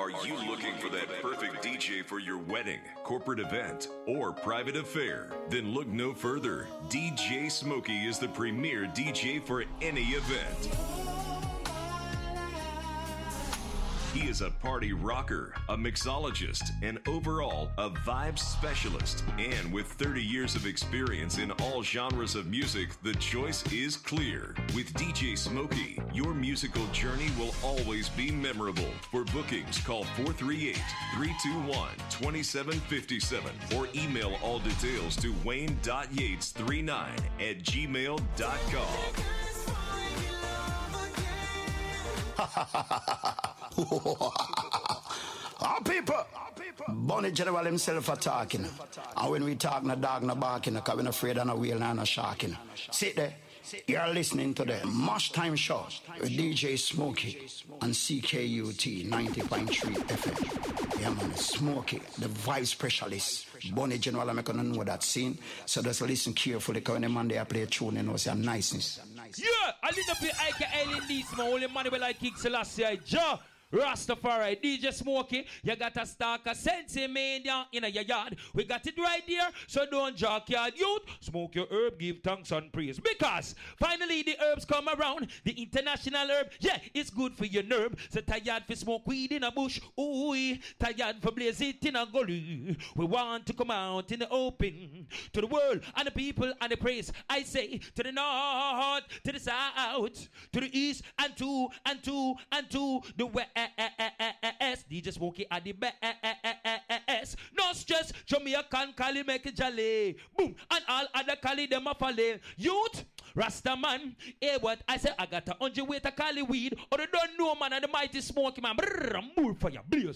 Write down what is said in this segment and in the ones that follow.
Are you looking for that perfect DJ for your wedding, corporate event, or private affair? Then look no further. DJ Smokey is the premier DJ for any event. He is a party rocker, a mixologist, and overall a vibes specialist. And with 30 years of experience in all genres of music, the choice is clear. With DJ Smokey, your musical journey will always be memorable. For bookings, call 438-321-2757 or email all details to wayne.yates39@gmail.com. Our people, Bonnie General himself are talking. And when we talk, no dog, no barking, because we're not afraid of no wheel, no sharking. Sit there. You're listening to the Mash Time Show with DJ Smokey on CKUT 90.3 FM. Yeah, man, Smokey, the vibe specialist. Bonnie General, I'm going to know that scene. So just listen carefully, because when the man they play a tune, you know, it's a niceness. Yeah, I didn't play Ike Alien Leeds, my only man will like King Selassie, Joe. Rastafari, DJ Smokey, you got a stock of Sensi Mania in your yard. We got it right there, so don't jock your youth. Smoke your herb, give thanks and praise. Because finally the herbs come around. The international herb, yeah, it's good for your nerve. So tired for smoke weed in a bush, ooh, tired for blaze it in a gully. We want to come out in the open to the world and the people and the praise. I say to the north, to the south, to the east, and to the west. DJ Smokey at the best. No stress, Jamaican Cali make it jolly. Boom, and all other Cali them a follow. Youth, Rasta man, hey what I say, I got 100 weight of Cali weed. Or they don't know man and the mighty Smokey man. Brrr, more for your blaze.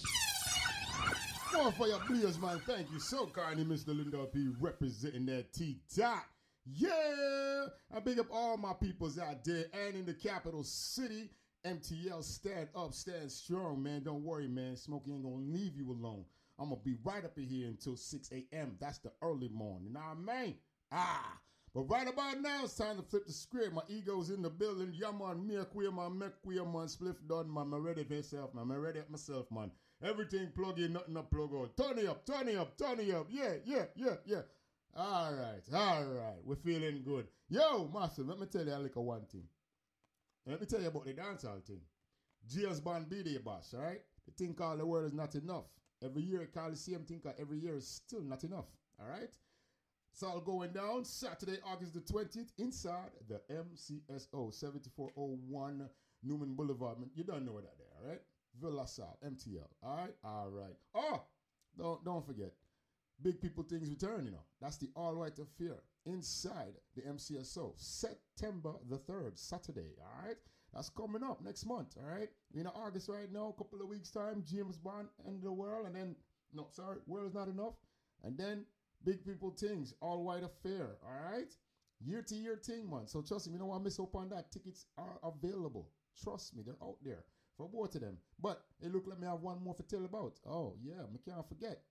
More for your blaze, man. Thank you so kindly, Mr. Linda P. representing that T-Dot. Yeah, I big up all my peoples out there and in the capital city. MTL, stand up, stand strong, man. Don't worry, man. Smokey ain't gonna leave you alone. I'm gonna be right up in here until 6 a.m. That's the early morning. You know what I mean? But right about now, it's time to flip the script. My ego's in the building. Yeah, man. Me queer, man. Me queer, man. Spliff done, man. I'm ready for myself, man. I'm ready at myself, man. Everything plug in, nothing up, plug out. Turn it up, turn it up, turn it up. Yeah. All right. We're feeling good. Yo, master, let me tell you a little one thing. Let me tell you about the dancehall thing. James Bond be there, boss, all right? The thing called the world is not enough. Every year it called the same thing called every year is still not enough, all right? It's all going down Saturday, August the 20th, inside the MCSO, 7401 Newman Boulevard. You don't know where that there, all right? Villa Sal, MTL, all right. Oh, don't forget, Big People Things Return, you know. That's the all-white affair. Inside the MCSO, September the 3rd, Saturday, all right? That's coming up next month, all right? We're in August right now, a couple of weeks' time, James Bond, End of the World, and then, World Is Not Enough, and then Big People Things, All-White Affair, all right? Year-to-year thing, man. So trust me, you don't want to miss up on that. Tickets are available. Trust me, they're out there for both of them. But it look like me have one more to tell about. Oh, yeah, me can't forget.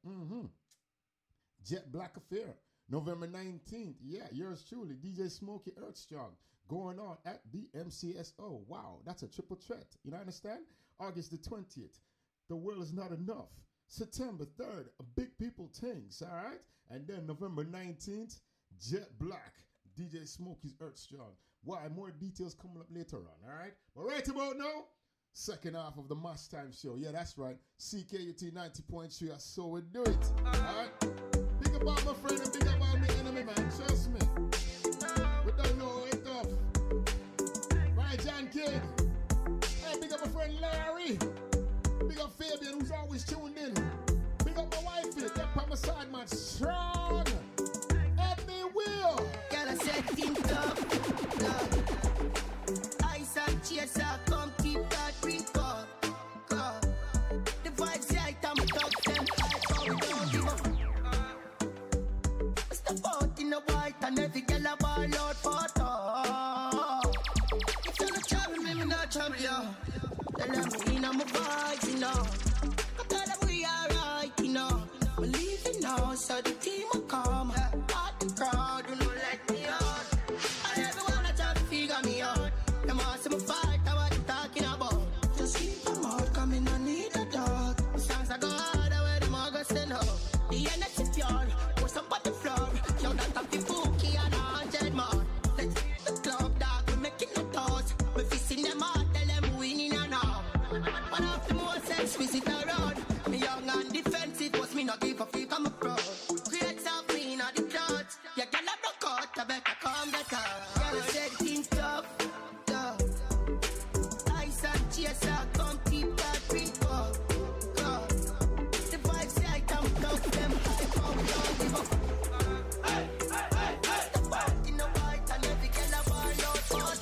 Jet Black Affair. November 19th, yeah, yours truly, DJ Smokey Earthstrong, going on at the MCSO. Wow, that's a triple threat. You understand? August the 20th, The World Is Not Enough. September 3rd, Big People Things, all right? And then November 19th, Jet Black, DJ Smokey's Earthstrong. Why? More details coming up later on, all right? But right about now, second half of the Mash Time Show. Yeah, that's right. CKUT 90.3, so we do it, all right? Big about my friend and big about my enemy, man. Trust me. We don't know it tough. Right, John King. Hey, big up my friend Larry. Big up Fabian, who's always tuned in. Big up my wife here. Get by my side, man. Strong. Happy Will. Gotta set things up. Ice and chaser, come keep that record. The vibes right, I'm top 10. We don't give up. In the white and every girl a ball out for talk. If you're not travel, me not travel, yo. Tell them me in my vibes, you know. I tell them we alright, you know. Believe it now, so the team will come. Part the crowd, do not let me out. And everyone a try to figure me out. Them ask me fight, I want it one of the most exquisite around. Me young and defensive, was me not give a feel come pro. Create self clean on the clothes. You cannot broke out, I better come better. Girl, I said things tough, tough. Ice and chaser, come keep that beat up. The vibes say I come down, them high come down, give up. Hey, hey, hey, hey. The party in the white and every girl a ball out for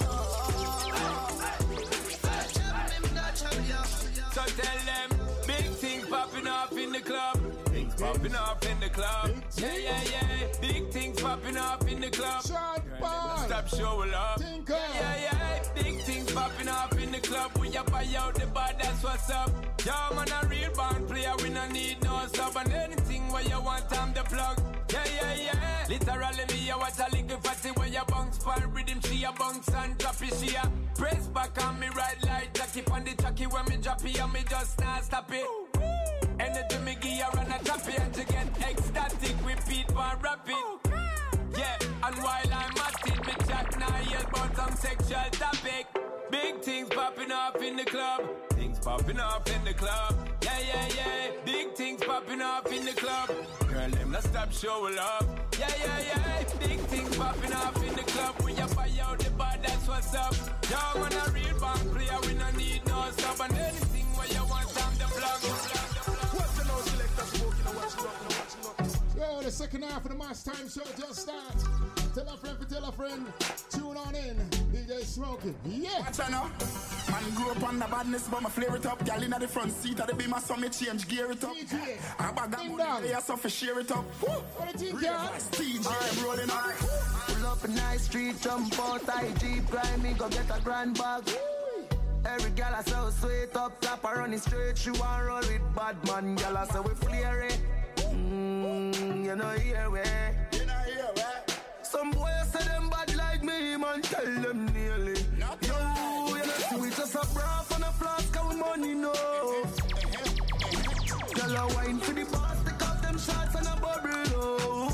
So tell them, big things popping off in the club. Things popping off in the club. Yeah, yeah, yeah. Big things popping off in the club. Stop showing up. Yeah, yeah, yeah. Big things popping off in the club. We a buy out the bar, that's what's up. Yo, man, a real band player, we no need no sub. And anything where you want, I'm the plug. Yeah, yeah, yeah. Literally, me, I watch a little fatty where you bounce pan rhythm. She a bounce and drop it. She a press back on me right like Jackie on the jockey when me drop it and me just not stop it. Energy me give you run a drop it and to get ecstatic. Repeat one rapid. Yeah, and while I'm at it, me chat now yell about some sexual topic. Big things popping off in the club. Things popping off in the club. Yeah, yeah, yeah. Big things popping off in the club. Girl, them not stop showing love. Yeah, yeah, yeah. Big things popping off in the club. When you buy out the bar, that's what's up. Yo, man, a real band player, we no need no sub. And anything where you want, I'm the plug. What's the no selector smoking and watching up? Yo, the second half of the Mash Time Show just start. Tell a friend, tune on in. DJ Smoking, yeah. Watch out now. Man grew up on the badness, but my flare it up. Girl in the front seat of the beam, so me change gear it up. DJ, I bag that money, they are so for share it up. What do you think, girl? DJ, I'm rolling up. Pull up in nice street, jump out, IG, grind me, go get a grand bag. Every gal I so sweet up, tap her running straight. She want roll with bad man, gal I so we flare it. You know here we. Some boys say them bad like me, man, tell them nearly. Yo, you know, we just a braff and a flask of money, no. Girl, I wine for the boss, take off them shots and a bubble, no.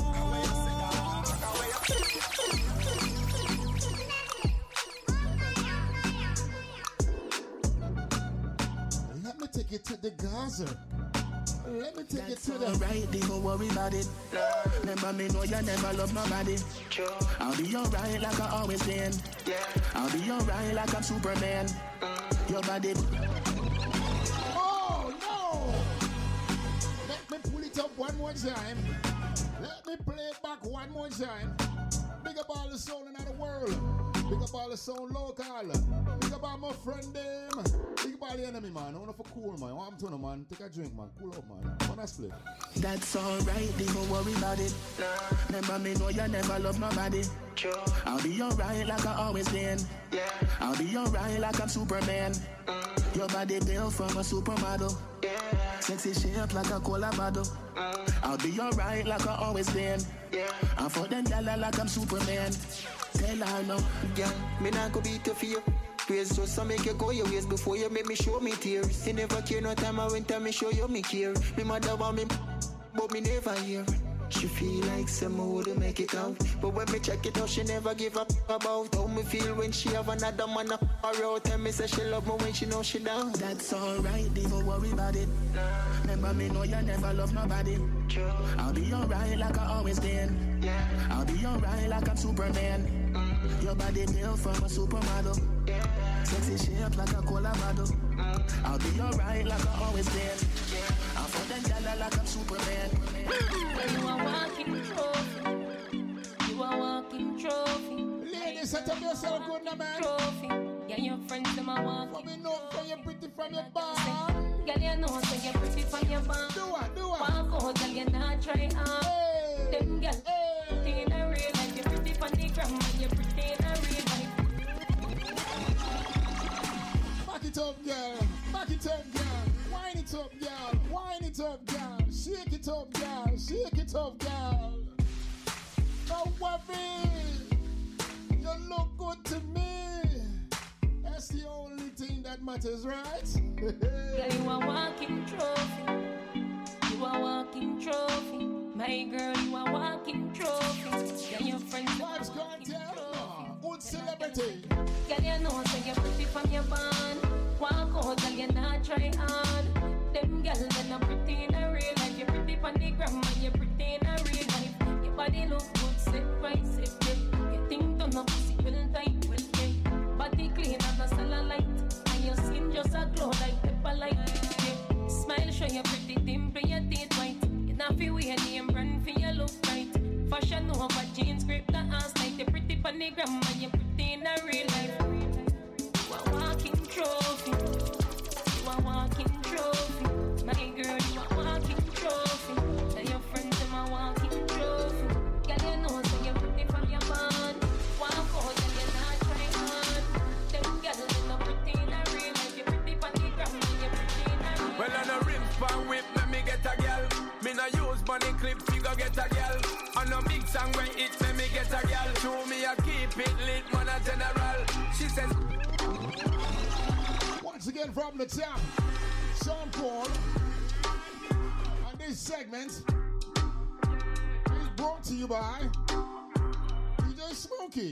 Let me take it to the Gaza. Let me take it to the right, don't worry about it. Remember me know you never love nobody. I'll be alright like I always been. I'll be alright like I'm Superman. Your body. Oh no! Let me pull it up one more time. Let me play it back one more time. Big up all the soul in the world. Big up all the soul local. Big up all my friend them. Big up all the enemy, man. I want to cool, man. I'm telling you, man. Take a drink, man. Cool up, man. Wanna split? That's alright, don't worry about it. Remember me know you never love nobody. I'll be alright like I always been. I'll be alright like I'm Superman. Your body built from a supermodel. Sexy shape like a cola bottle. I'll be alright like I always been. I'm for them dollar like I'm Superman. Tell her no. Yeah, me not go beat you for you. Praise just to make you go your ways before you make me show me tears. You never care no time I went to me show you me care. Me mother want me, but me never hear. She feel like someone would make it out. But when me check it out, she never give up about how me feel when she have another man up her out. Tell me say she love me when she know she down. That's alright, don't worry about it. Remember me know you never love nobody. I'll be alright like I always been. I'll be alright like I'm Superman. Your body built from a supermodel. Sexy shape like a cola bottle. I'll be alright like I always been. I'm for them dollar like I'm Superman. You are walking trophy. You are walking trophy. Ladies, set up yourself good now, man. Trophy. Yeah, your friends them are walking. From me know for you pretty from your bar. Girl, you know so you're pretty from your bar. Do it. Walk out, girl, you not try hard. Hey. Them girl, pretty in a real life. You're pretty from the gram, and you're pretty in a real life. Back it up, girl. Back it up, girl. Wind it up, girl. Wind it up, girl. Shake it up, girl. Shake it up, girl. No worry. You look good to me. That's the only thing that matters, right? Girl, you are walking trophy. You are walking trophy. My girl, you are walking trophy. Yeah, your friends are Vibes Cartel. Good celebrity. Girl, you know so you're pretty from your band. Walk out, girl, you're not try hard. Them girls when I'm pretty in a real life. You're pretty on the gram and you're pretty in a real life. Your body look good, sit right, sit right. You think don't know pussy well tight, well tight. Body clean and a cellulite. And your skin just a glow like pepper light. Yeah. Smile show you pretty dimple, your teeth white. You not feel weird, name brand for your look right. Fashion over jeans, grip the ass like you're pretty on the gram and you're pretty in a real life. You a walking trophy. You a walking trophy. My girl, you a walking trophy. Tell your friends I'm a walking trophy. Girl, you know so you're pretty from your man. Walk out and you're not trying hard. Them girls are not pretty in a real life. You're pretty on the gram and you're pretty in a real life. Well, on a rim span whip, let me get a girl. Me no use money clip, figure get a girl. On a big song where it let me get a girl. Show me I keep it lit, man a general. She says. Once again from the top, Sean Paul. And this segment is brought to you by DJ Smokey.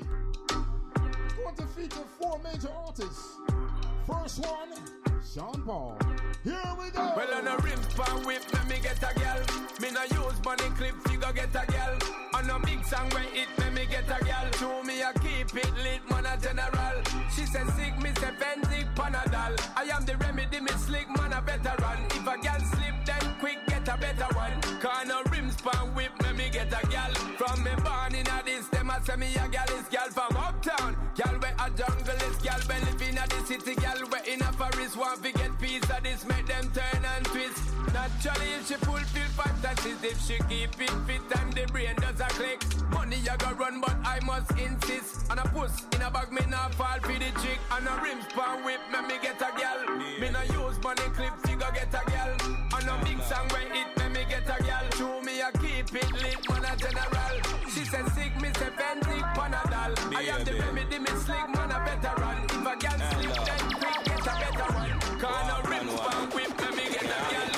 It's going to feature 4 major artists. First one, Sean Paul. Here we go. Well, on a rim span whip, let me get a girl. Me no use money clip, figure get a girl. On a big song where it let me get a girl. Show me I keep it lit, man a general. She says sick, me say Benzik Panadol. I am the remedy, me slick, man a veteran. If a girl slip, then quick get a better one. Cause no rim span whip, let me get a girl. From me born in a this, them a say me a girl is girl from uptown. Girl where a jungle is, girl where live in a the city, girl where in a forest want to get piece of this, make them turn and twist. Naturally if she fulfill fantasies, if she keep it fit and the brain does a click. Money you go run but I must insist. And a puss in a bag me not fall for the chick. And a rim span whip make me get a girl. Me no use money clip figure get a girl. And a big song where it make me get a girl. Show me I keep it lit man a general. She said sick me say Benzik Panadol. I am the remedy me slick man a veteran. If a girl slip then quick get a better one. Cause no rim span whip make me get a girl.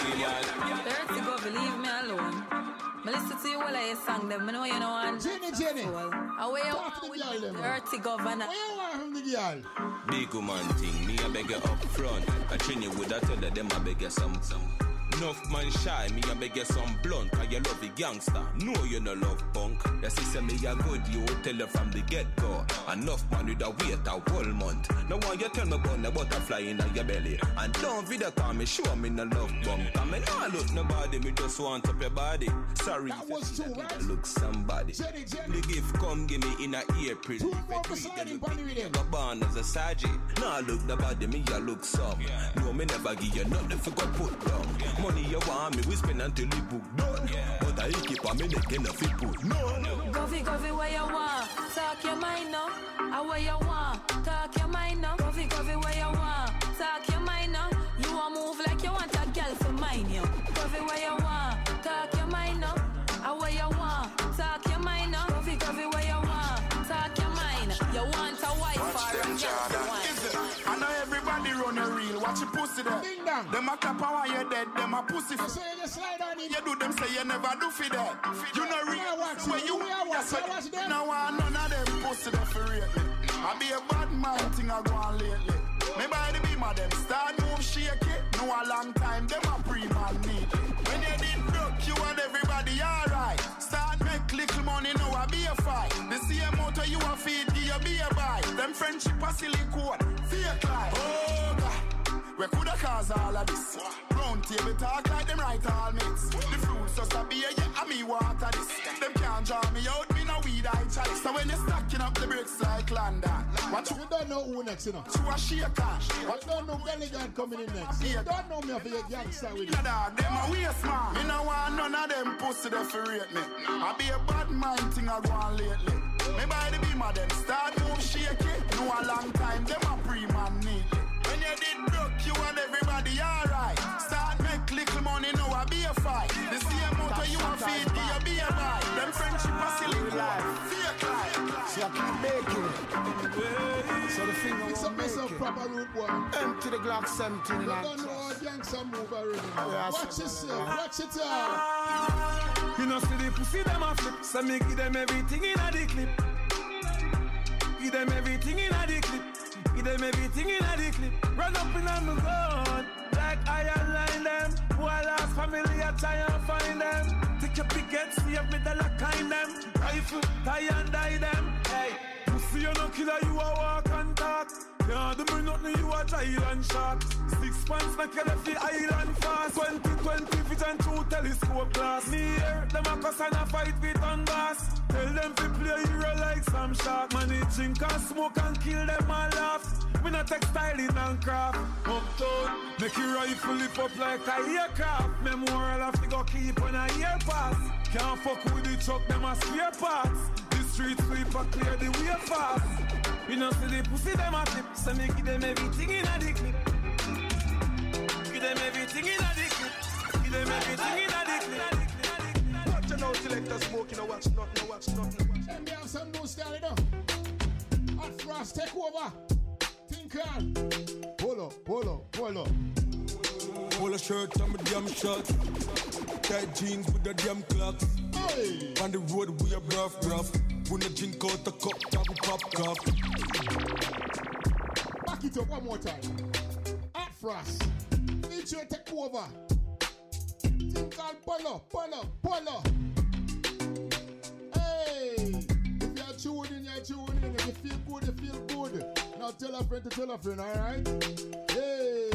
Dirty go, believe me alone. I listen to you while I sang them. I know you know one. Jenny. Away you want with dirty governor. Where you want from the girl? Big woman thing, me a beg you up front. I train you with a tell them I beg you some. Enough man shy, me a beg you some blunt. Cause you love the gangster, no you no love punk. Your sister me a good, you tell her from the get-go. Enough man with a wait a whole month. Now why you tell me about the butterfly in your belly? And don't video call me, show me no love bump. Cause me nah look nobody, me just want up your body. Sorry that was too right. Look somebody. Jenny. The gift come give me in a April. 2 more for sliding body with him. Go born as a sergeant. Nah look the body, me a look some. No me never give you nothing for go put down. Money you want me, we spend until the book done. But I keep a minute in a fit put. No. Govy, where you want? Talk your mind now. Where you want? Talk your mind now. Govy, where you want? Talk your mind now. You want move like you want a girl for mine, yo. Govy, where you want? Talk your mind now. Where you want? Talk your mind now. Govy, where you want? Talk your mind. You want a wife or a girl for one. I know everybody run a reel. Watch your pussy there. Ding dong. Them a clap and while you're dead. Them a pussy. So you slide on it. You do them say you never do for that. You know real. When you watch them. Now I none of them pussy there for rate me. I be a bad mind thing I go on lately. Me by the beam of them start move shaky. No a long time them a pre-man need. When you did broke you and everybody alright. Start make little money now I be a fight. The same motor you a feed give you be a buy. Them friendship a silicone. Fake life. Oh God. We coulda cause all of this. Round table talk like them right all mix. The fruits just a beer, yeah, and me water this. Them can't draw me out, me no weed I chalice. So when you stacking up the bricks like London, what you don't know who next, you know. To a shaker. What don't know Bellingham coming in next. You don't know me if you gangster with it. Dog, them a waste man. Me no want none of them pussy that for rate me. I be a bad mind thing I go on lately. Me by the beam of them start move shaky. No a long time, them a pre-man neatly. When you did broke, you and everybody alright. Start make little money, now I be a fight. The same motor you a feed, you be a buy. Them friendship a silly life. Fake life. So I keep making it. So the finger won't make it. Proper root one. Empty the Glock 17 and I don't know how gangster move already. Watch yourself, watch it out. You know see the pussy them a flip. So me give them everything in a the clip. Give them everything in a the clip. Give them everything in the clip. Run up in on my gun. Like iron line them. Who I lost family, I try and find them. Take your picket, see if me the lock kind them. Rifle, tie and die them. Hey, pussy you no killer, you a walk and talk. Yeah, do me nothing, you a giant shark. 6 pants, make you left the island fast. 20 feet and 2 telescope glass. Me here, them a cuss and a fight with on gas. Tell them to play hero like some shark. Man, they drink and smoke and kill them and laugh. We not textiling and craft. Uptown, make your rifle lift up like a aircraft. Memorial have to go keep on a year pass. Can't fuck with the truck, them a spare parts. The street sweeper clear the way fast. We not see the pussy, them a tip. So me give them everything in a the clip. Give them everything in a the clip. Give them everything in a the clip. Watch out, selector smoking, no watch nothing. Let me have some new style, you know. Hot Frost, take over. Tinker. Pull up. Polo shirt and my damn shot. Tight jeans with the damn clocks. Hey. On the road we a rough. When the drink out the cup, that we pop cup. Back it up one more time. Hot Frost. Need you to take over. Tinker, pull up. Hey. If you're tuning in. If you feel good. Now tell a friend, alright? Hey.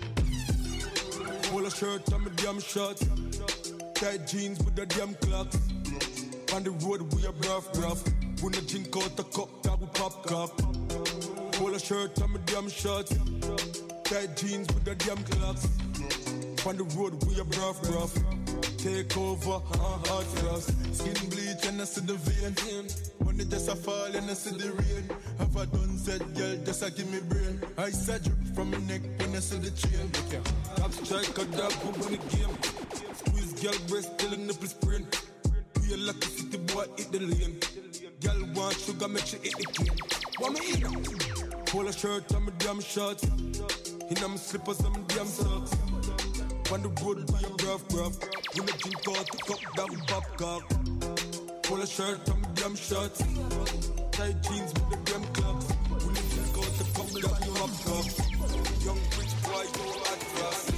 Polo shirt and my damn shot. Tight jeans with the damn clocks. On the road we a rough. When the drink out the cup, that we pop cup. Polo shirt and my damn shot. Tight jeans with the damn clocks. On the road we a rough. Take over, hard thrust. Skin bleach and I see the vein. Money just a fall and I see the rain. Have I done said, girl, just a give me brain. I said drip from my neck when I see the chain. Top strike a dog who win the game. Squeeze girl breast till the nipple sprain. We a lucky city boy hit the lane. Girl want sugar, make she hit the cane. What me eat? Polo shirt and my damn shorts. In my slippers and my damn socks. On the road we a rough. When the drink out the cup, that we pop cup. Polo shirt and my damn shorts. Tight jeans with the damn clocks. When the drink out the cup, that we pop cup. Young rich boy, go hard fast.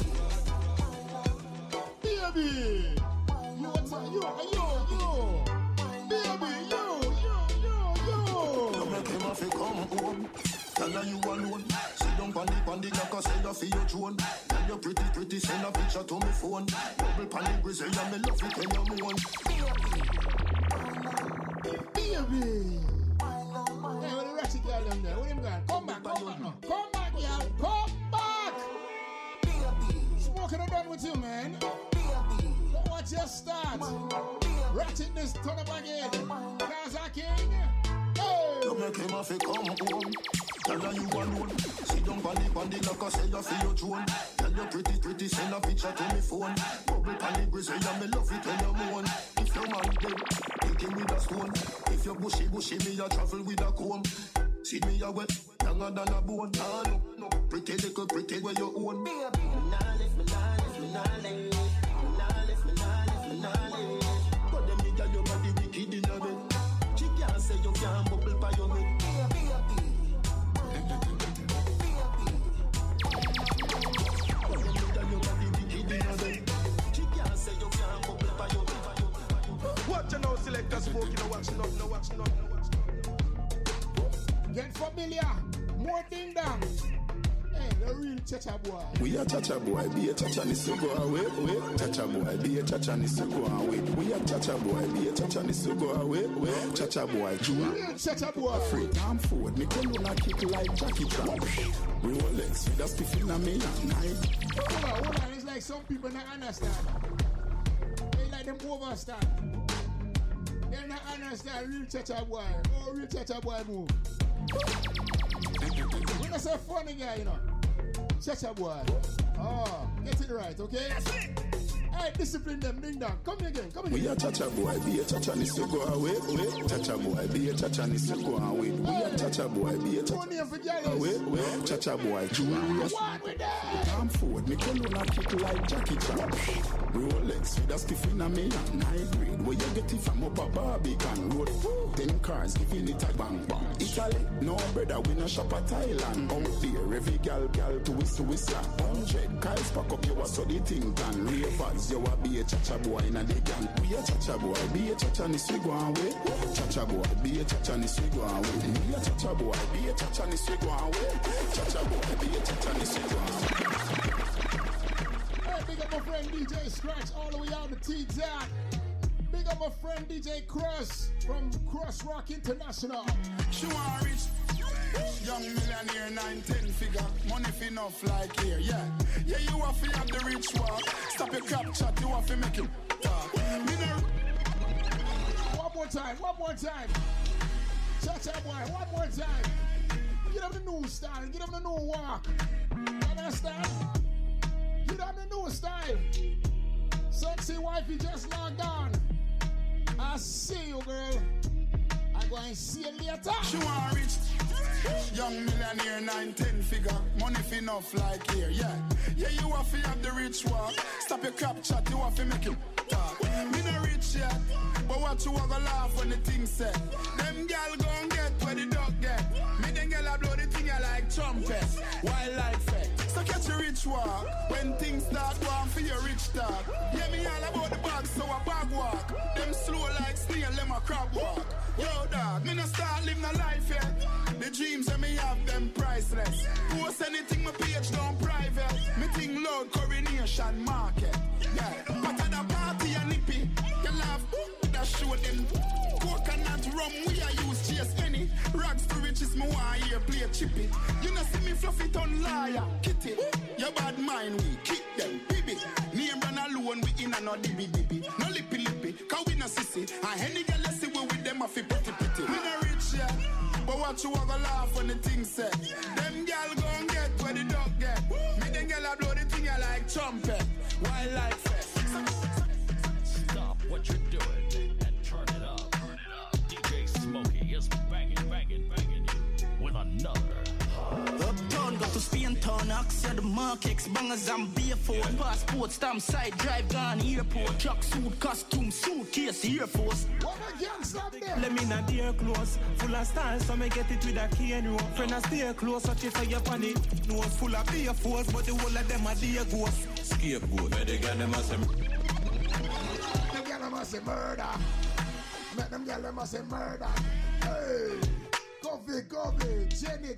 Baby, yo. Baby, yo. You make him have to come home. Tell her you alone. Sit down on the clock, say you feel your drone. Tell you pretty, send a picture to me phone. Double pan the grizzly, and me love it when you moan. Baby. Hey, what the ratchet girl them there? Where them going? Come back now. Come back, girl. Come back. Smoking done with you, man. Don't watch your start. Ratchet this turn up again. Gaza King. Hey. You make him have to come home. Tell her you alone. Sit down on the clock, say you feel your drone. Tell you pretty, send a picture to me phone. Double pan the grizzly, and me love it when you moan. If your man dead, take him with a stone. If you bushy, me a travel with a comb. See me a wet, younger than a bone. No, pretty little pretty where you own. Baby, nah lift me. But them nigga your body wicked in a bed. She can't say you can't bubble by your head. Watch out now, selector smoking, no watch nothing. Get familiar, more ding dong. Hey, the real Chacha boy. We are Chacha boy, be a Chacha needs to go away. Chacha boy, be a Chacha needs to go away. We are Chacha boy, be a Chacha needs to go away. Chacha boy, real Chacha boy. Afraid I'm forward, me come on kick like Jackie Chan. Rolex, with a spiff in a me and night. Hold on, it's like some people not understand. They like them overstand. They not understand real Chacha boy. Oh, real Chacha boy move. When I say funny guy, you know. Chacha boy. Oh, get it right, okay? That's it. Hey, discipline them, ding dong. Come again. We are Chacha boy, be a Chacha needs to go away. Chacha boy, be a Chacha needs to go away. We are Chacha boy, be a Chacha away. Chacha boy, jewelry. I'm forward, me come on kick like Jackie Chan. Rolex with a spiff in a me and high grade. Where you get it from up a Barbican road. 10 cars, giving it a bang bang. Italy, no brother, we no shop at Thailand. Out there, every gal to whistle. 100 guys pack up your so the thing done. Ravers, you a be a chacha boy in a the gang. We a chacha boy, be a chacha ni swi go away. Chacha boy, be a chacha ni swi go away. Be a chacha boy, be a chacha ni swi go away. Chacha boy, be a chacha ni swi go away. Hey, big up my friend DJ Scratch all the way out to T-Dot. Big up my friend DJ Cross from Cross Rock International. She want rich, young millionaire, 9-10 figure. Money fi enough like here, yeah. Yeah, you have to have the rich walk. Stop your crap chat, you have to make it talk. One more time. Cha-cha boy, one more time. Get up the new style, get up the new walk. Understand? Get up the new style. Sexy wifey just logged on. I see you, girl. I go and see you later. She want rich, young millionaire, 9-10 figure. Money fi enough like here, yeah. Yeah, you have to have the rich walk. Stop your crap chat, you have to make it talk. Me no rich yet, but what you want to laugh when the thing said. Them gal gon' get where the dog get. Me them gal a blow the thing I like trumpet. Wildlife fact. So catch your rich walk. When things start going for your rich talk. Yeah, me all about the bag, so a bag walk. Them slow like snail, them a crab walk. Yo dog, me no start living a life yet. The dreams that me have, them priceless. Post anything my page down private. Me think loud coronation market. Yeah, but at the party and nippy. You laugh, that show them. Coconut rum, we a use chase any. Rags to riches, me want here play chippy. You know see me fluffy ton liar, kitty. Your bad mind, we kick them, baby. Name run alone, we in a no dibby. No lippy, cause we no sissy. And any girl let's see we with them a fi pretty. We no rich yet, but what you want to laugh when the thing said. Them gal gon' get where the dog get. Me them gal a blow the thing I like trumpet. Wildlife fest. Stop what you're doing and turn it up. DJ Smokey is banging you with another. Uptown, go to Spain town, Axia the markets, bangers and beer phone, passport, stamp, side drive, gone airport, truck suit, costume, suitcase, Air Force. Let me not dear close, full of style, so me get it with a key and rope. Friend, I stay close, such a fire on it. Nose full of beer force, but the whole of them are dear ghosts. Scapegoat, where they get them as a them gyal must say murder. Make them gyal must say murder. Hey, Coffee, Jenny,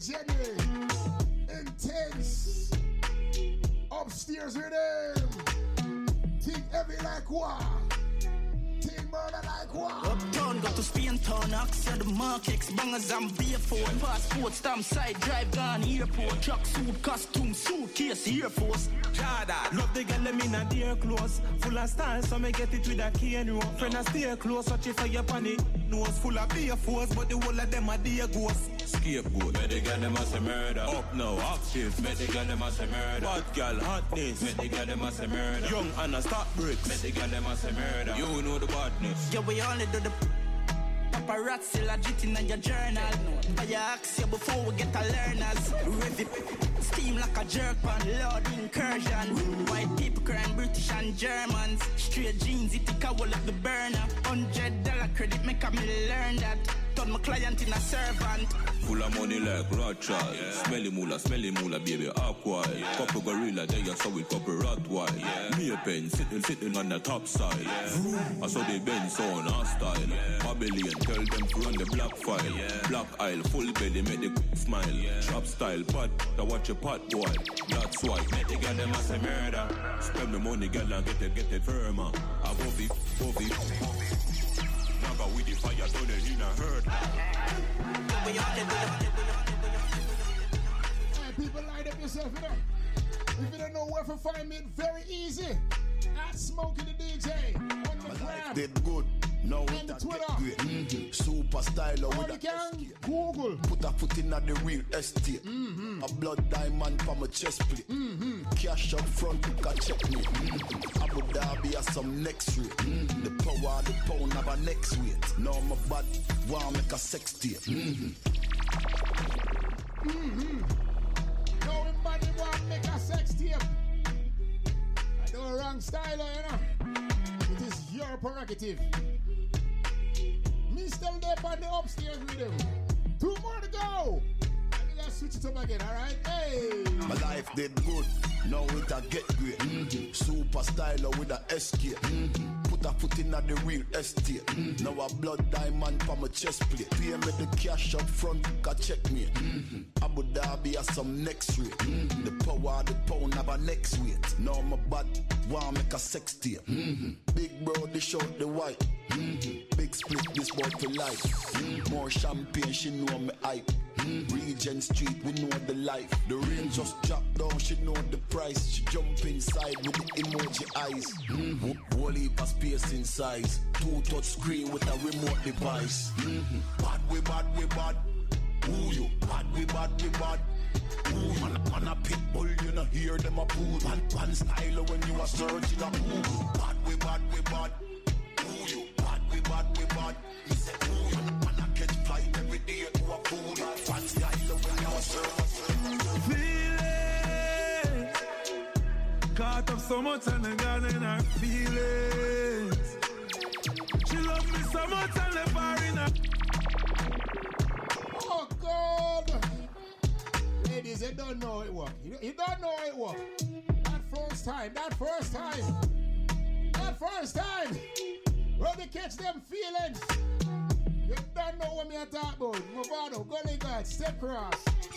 intense. Upstairs with them. Think heavy like what? Think murder like what? Uptown, go to Spain town, Axia the markets, bangers and beer phone, passport, stamp, side drive, gone airport, truck suit, costume, suitcase, Air Force. Jada, love the girl, them in a dear clothes, full of style, so me get it with a key and rope. Friend, I stay close, such a fire on it. Nose full of beer force, but the whole of them are dear ghosts. Scapegoat, where they get them as a murder. Up now, upstairs, where they get them as a murder. Bad girl, hotness, where they get them as a murder. Young Anna, stop bricks, where they get them as a murder. You know the badness. Yeah, we only do the paparazzi legit in your journal. But you ask you before we get a learners. Rev steam like a jerk pan, loud incursion. White people crying British and Germans. Straight jeans, it take a wall of the burner. $100 credit, make me learn that. Turn my client in a servant. Full of money like Rothschild. Smelly moolah, baby, aqua. Couple gorilla, there you saw with couple Rottweil. Me a pen, sitting on the top side. I saw the bend so on our style. Babylon, tell them to run the black file. Black aisle, full belly, make the smile. Trap style, pot, I watch a pot boy. That's why, make the girl them as a murder. Spend the money, girl, and get it firmer. I Bobby. Never with the fire, turn it in a hurt. Hey, people, light up yourself, you know. If you don't know where to find me, very easy. At Smokey the DJ on the gram. Did good. Now and the Twitter. Super styler with a can Google. Put a foot in at the real estate. A blood diamond for my chest plate. Cash up front, you can check me. Abu Dhabi has some next rate. The power of the pound have a next weight. Now my bad want make a sex tape. Now everybody want make a sex tape. I do a wrong styler, you know. It is your prerogative. Me still there on the upstairs with him. 2 more to go. Switch it up again, alright? Hey! My life did good, now it a get great. Super styler with a SK. Put a foot in at the real estate. Now a blood diamond for my chest plate. Pay me the cash up front, can check me. Abu Dhabi has some next rate. The power of the pound have a next weight. Now my bad, want make a sex tape. Big bro, dish out the white. Big split, this boy for life. More champagne, she know me hype. Regent Street, we know the life. The rain just dropped down, she know the price. She jump inside with the emoji eyes. Whole heap of space in size. 2 touch screen with a remote device. Bad, we bad, we bad. Ooh, you bad, we bad, we bad. Ooh, man a pit bull, you know hear them a poo. One style when you are searching a poo. Bad, we bad, we bad. Ooh, you bad, we bad, we bad. He said, ooh, man a catch flight every day to a pool. One style when you are searching. Feelings caught up so much and I got in her feelings. She loved me so much and left her in her. Oh God! Ladies, you don't know it work. You don't know it work. That first time. When they catch them feelings. You don't know what me talk about. Movado, gully guard, step cross.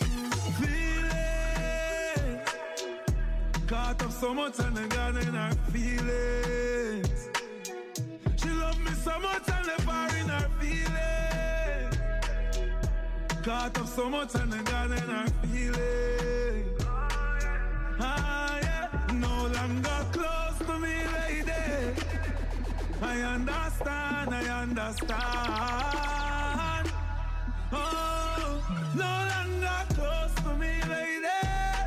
Feelings caught up so much and I got in her feelings. She loved me so much and left her in her feelings. Caught up so much and I got in her feelings. Ah yeah, no longer close to me, lady. I understand. Oh, no longer close to me, lady.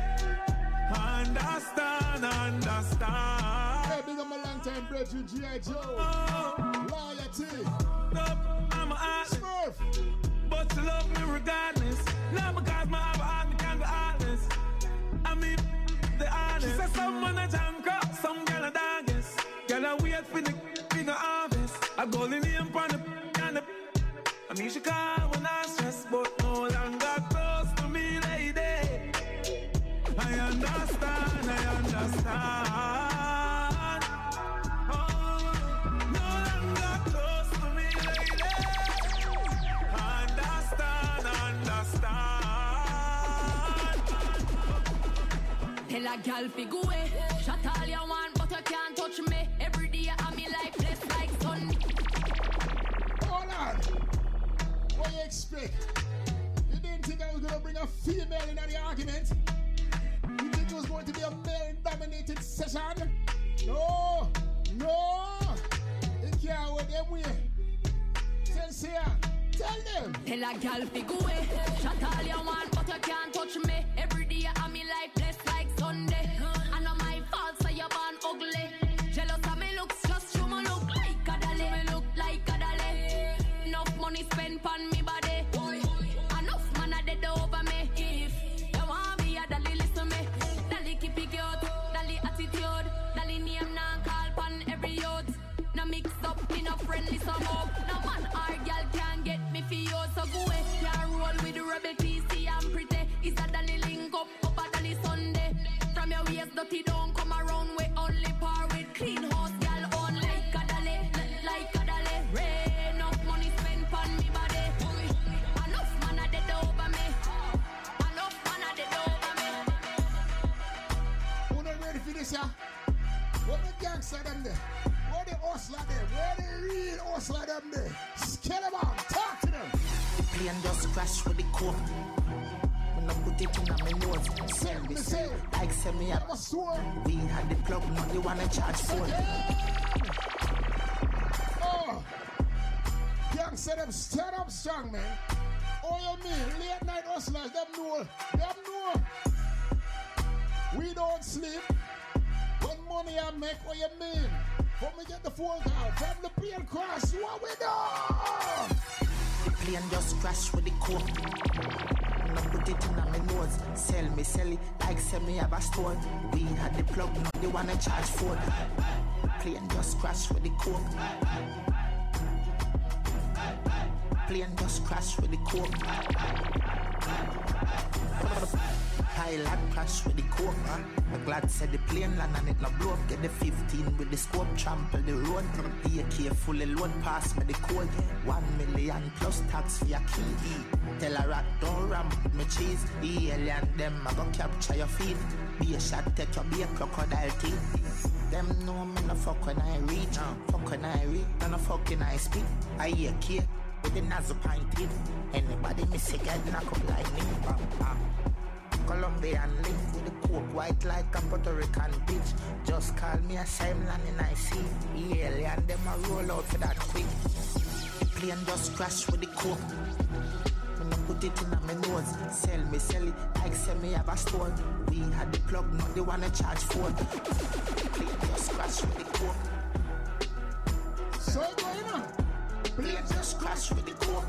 Understand. Hey, big up my long time brethren, G.I. Joe. Loyalty. I'm a Smurf. But you love me regardless. Not because my heart can be honest. I mean, the honest. She said someone a jam crop, some girl a daggers. Girl a wait for the bigger harvest. I go in the name on the I mean she call when I stress, but no longer close to me, lady. I understand. Oh, no longer close to me, lady. Understand. Tell a girl fi go away. Shut all you want, but you can't touch me. Every day I'm in life blessed like Sunday. Hold on. What you expect? You didn't think I was gonna bring a female in the argument? You think it was going to be a male-dominated session? No. It can't work them way. Tell them. Tell a girl fi go away. Shut all you want, but you can't touch me. Every day I'm in life blessed like Sunday. I know my fault, so you're born ugly. Jealous of me looks, just you me look like a dolly. Me look like a dolly. Enough money spent on me body. Enough man a dead over me. If you want be a dolly, listen me. Dolly keep it cute, dolly attitude, dolly name now call pon every youth. Now mix up in a friendly sum up. Now man or girl can't get me for you, so go away. Can't roll with the rebel PC and pretty. Is a dolly link up a dolly Sunday. From your waist dirty don't come around. We only par with clean house girl on like a dolly. Rain enough money spent on me body. Enough man a dead over me. Who not ready for this, yeah? What the gangster them there? What the hustler there? Where the real hustler them there? Scare them out, talk to them. Plane just crash with the coke. When I put it in my nose, send me say, like send me up. We had the plug, now you wanna charge for it. Oh, gangster them stand up strong, man. Oh, you mean late night hustlers? Them know. We don't sleep. When money I make, what you mean? When we get the phone call from the plane crash, what we do? The plane just crash with the coke. When I put it in my nose, sell it, like send me have a store. We had the plug, now they wanna charge for it. Plane just crash with the coke. Plane just crashed with the coke. Pilot crash with the coke. The glad said the plane land and it no blow up. Get the 15 with the scope, trample the road. The AK fully load, pass me the code. 1 million plus tax for your key. Tell a rat don't ram with me cheese. The alien them I go capture your feet. Be a shot, take your be a crocodile teeth. Them know me no fuck when I reach. Fuck when I reach, and no fuck when I speak. I hear key with the nozzle pint teeth. Anybody miss a get knock up like me. Bam, bam. Colombian link with the coke white like a Puerto Rican bitch. Just call me a same land in I see. The alien them a roll out for that quick. The plane just crashed with the coke. When I put it in my nose, sell it like say me have a store. We had the plug, not the one I charge for. The plane just crashed with the coke. So going on. Plane just crashed with the coke.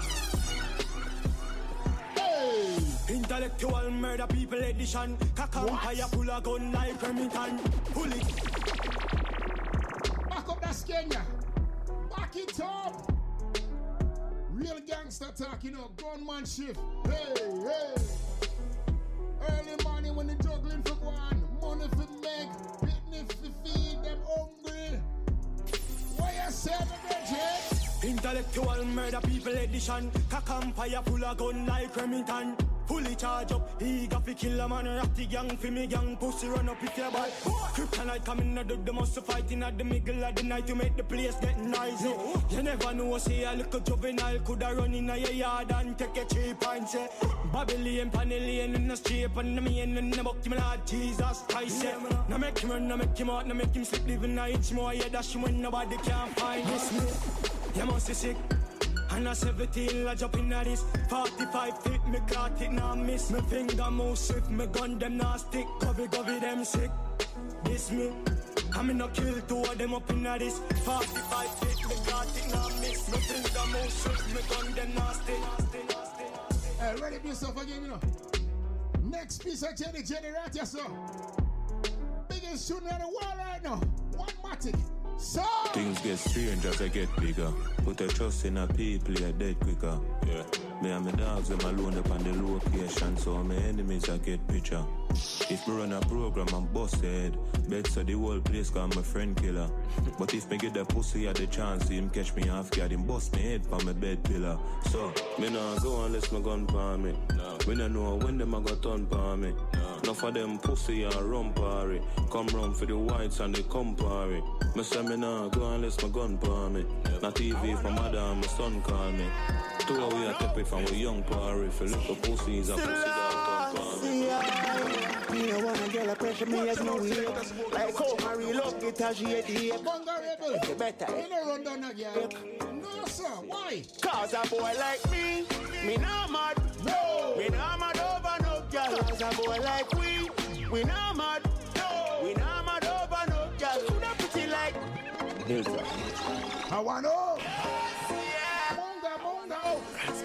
Intellectual murder people edition. Kakampaya pull a gun like Remington. Pull it. Back up that Kenya. Back it up. Real gangster talk, you know, gunman shift. Hey, hey. Early morning when they juggling for one. Money for make. Picnic for feed them hungry. What you say, Jay? Intellectual murder people edition. Kakampaya pull a gun like Remington. Fully charge up, he got to kill a man. Ratty gang for me gang, pussy run up if you bad. Kryptonite coming out of the muscle fighting at the middle of the night to make the place get noisy. You never know, say a little juvenile coulda run in your yard and take a cheap pint. Say Babylon, Panellian in the street, and me and the buck, my Lord Jesus Christ. Now make him run, now make him out, now make him sleep, living nights more. Yeah, that's when nobody can find this me. You must be sick. And a 17, I jump in at this 45 feet, me caught it, now miss. Me finger move swift, me gun them now stick. Govy them sick. This me, I'm in a kill two of them up in at this 45 feet, me caught it, now miss. Me finger move swift, me gun them now stick. Hey, ready for yourself again, you know. Next piece of Jenny right here, so. Biggest tune in the world right now. One Matic. So things get strange as I get bigger. Put a trust in a people, you're dead quicker. Yeah. Me and my dogs, them alone up on the location. So my enemies, I get picture. If me run a program, I'm busted. Bet so the whole place call my friend killer. But if me get that pussy at the chance, him catch me off guard, him bust me head for my bed pillar. So, me nah go unless my gun palm me. No. We don't know when them a got turn palm me. No. Enough of them pussy and rum party. Come round for the whites and they come party. Me say me nah go unless my gun palm me. Yep. Not TV for mother and my son call me. Two away I tap it from a young party. For little pussies and pussy dog turn palm me. Me no wanna get a pressure me as no way. Like how my real love get a shady. You better. You don't run down again. No sir, why? Cause a boy like me not mad. No. Me not mad over no girl. Cause a boy like we not mad. No. We not mad over no girl. Who that pretty like? I want to know. Monga.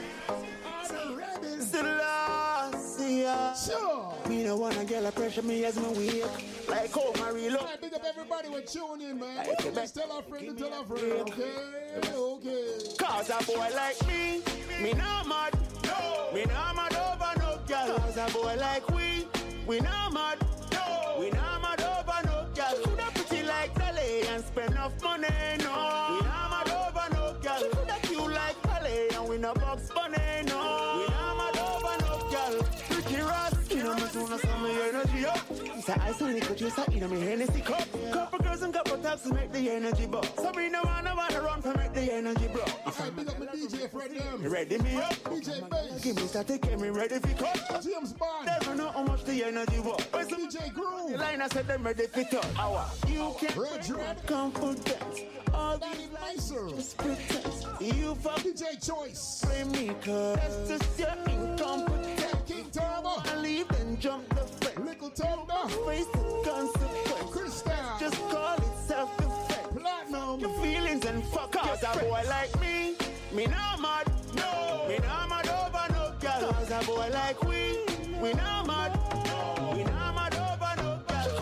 Sure. Me no wanna get a pressure me as my wake. Like how my real love. I big up everybody with tuning in, man. Just tell our friend to tell our friend. Okay. Cause a boy like me not mad. No. Me not mad over no girl. Cause a boy like we not mad. No. We not mad over no girl. Who that pretty like Sally and spend enough money? No. We not mad over no girl. Who that cute like Sally and we no box money? No. We not mad over no girl. Pretty Ross, you know me soon as some energy up. Say I still need to juice out, you know me Hennessy cup. Couple girls and couple taps to make the energy bro. So me no wanna run to make the energy bro. I big up my DJ Fred them. Ready me up? DJ Bass. Give me static, get me ready for cut. James Bond. Never know how much the energy was. Where's DJ Groove? The line I said them ready for cut. You can Red. confidence. All Danny Nicer. Just pretend. You fuck DJ Choice. play me cause that's just your incompetence. King Turbo. I leave and jump the fence. Little Turbo. Face the consequence. Crystal. Just call it self-defense. Platinum. Your feelings and fuck cause a boy like me not mad. No. Me not mad over no girl. Cause a boy like we not mad. No. We not mad over no girl.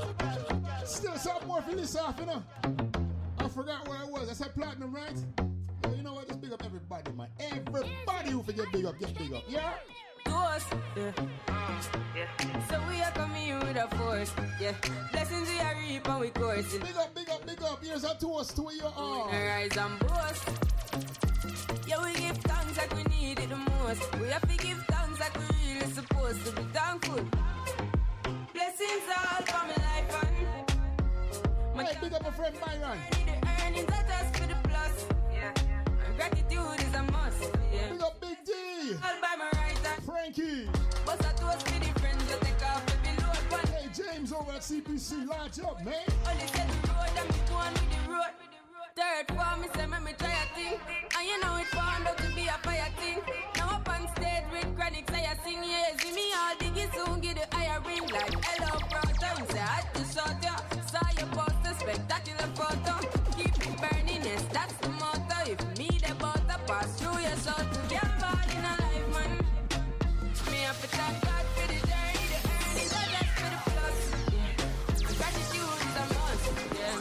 Still some more for this off, you know. I forgot where I was. I said Platinum, right? Yeah, you know what? Just big up everybody, man. Everybody who forget big up, get big up. Yeah? Toast, yeah. So we are coming here with a force, yeah. Blessings we are reap and we coursing. Big up, big up, big up. Here's a toast to your arm. Rise and boast. Yeah, we give thanks like we need it the most. We have to give thanks like we really supposed to be thankful. Blessings all for my life and hey, big up my friend Byron. The earnings are just for the plus, yeah. And gratitude is a must, yeah. Big up Big D. All by my right hand. Frankie. Bust a toast for the friends that take off every load one. Hey, James over at CPC, launch up, man. Only said the road and me go on with the road. Third form, me say me try a thing. And you know it found out to be a fire thing. Now up on stage with chronics, I sing, yeah. See me all diggy soon, get the higher ring. Like hello, brother, me say I had to shut ya. Saw your poster, spectacular photo. Keep me burning, yes, that's the motto. If me the butter pass through your soul to get ball in a life, man. Me have to thank God for the journey, the earnings, all that for the plus. Yeah. Gratitude is a must, yeah.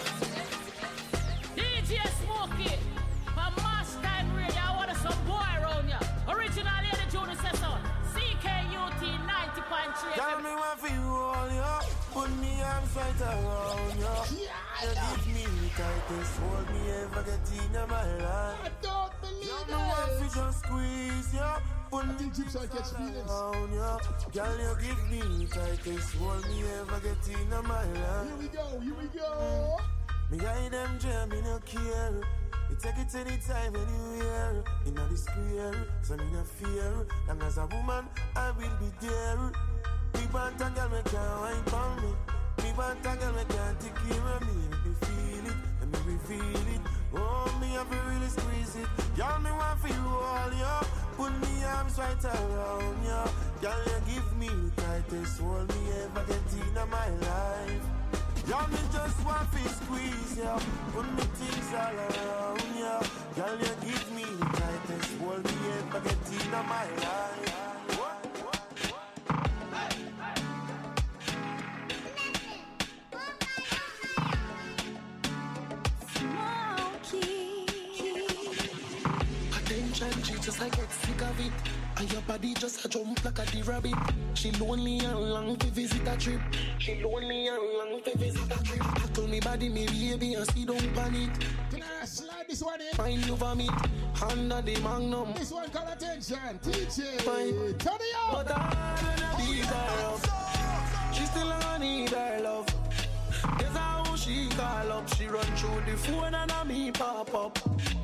DJ Smokey, from Mass Time Radio, I want some boy around ya. Original Lady June says so. CKUT 90.3. Tell me what for you all, yo. Put me arms right around you. You give me the tightest hold me ever get in my life. I don't believe it. You want to just squeeze, yo. Put me chips on catch feelings. Around you. Girl, you give me the tightest hold me ever get in my life. Here we go, here we go. Me guide them jam, me no care. You take it anytime, anywhere. In the square, so me no fear. Long as a woman, I will be there. Me want a girl, me can't wine for me. Me want a girl, me can't take care of me. Let me feel it, let me reveal it. Oh, me have to really squeeze it. Girl, me want for you all, yo. Put me arms right around you. Girl, you give me the tightest hold me ever get in my life. Y'all me just want to squeeze, yeah. Put me things all around, yeah. Girl, you give me the tightest hold me ever get in my life. Attention, she just I get sick of it. And your body just a jump like a the rabbit. She lonely and long to visit a trip. She lonely and long to visit a trip. I told me body, me baby, and see don't panic. Can I slide this one in? Find you vomit under the magnum. This one call attention. TJ. Fine. Turn it up. But I wanna be her love. She still gonna need her love. Guess how she call up. She run through the phone and a me pop up.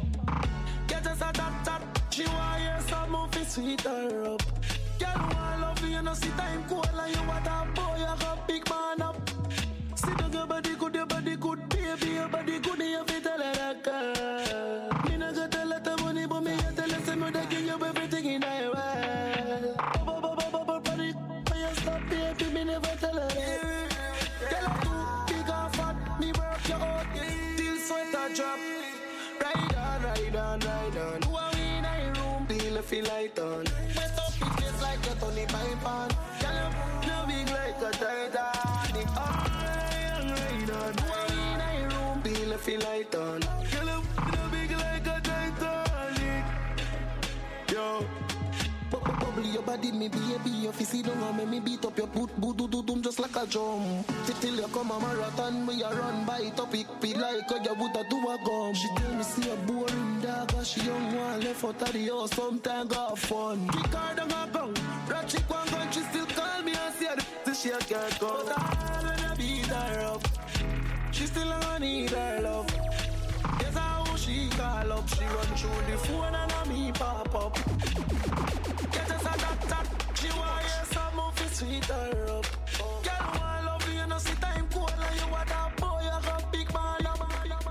Get us a tap. She want hear some of it sweet her up. Girl, want love you, know see time cold and you want a boy, you got big man up. See the your body good, baby, your body good, you have to tell her that girl. Me not gonna tell her the money, but me tell her say me they give you everything in her world. Body, when you stop, baby, me never tell her that. Girl, I'm too big and fat, me work you out till sweat a drop. Ride on. Who are we in a room? Feel light on. Wet up it just like a Tony Pipe. Girl, you big like a Titanic. Ride on. Who are we in a room? Feel light on. Girl, you big like a Titanic. Yo. Bubble your body, me baby, your fizzy don't want me beat up your boot, boom just like a drum. Till you come a marathon, me a run by topic, be like you would do a gum. She tell me see a boring dog, but she young one left out of the house, sometime got fun. Kick her down a bong, rat chick one gun, she still call me and say the she can't go. But I wanna beat her up, she still gonna need her love. Guess how she call up, she run through the phone and a me pop up. Get us a that, she want hear some of it sweet her up. Girl, want love you, know see time cold and you want a boy, you got big man up.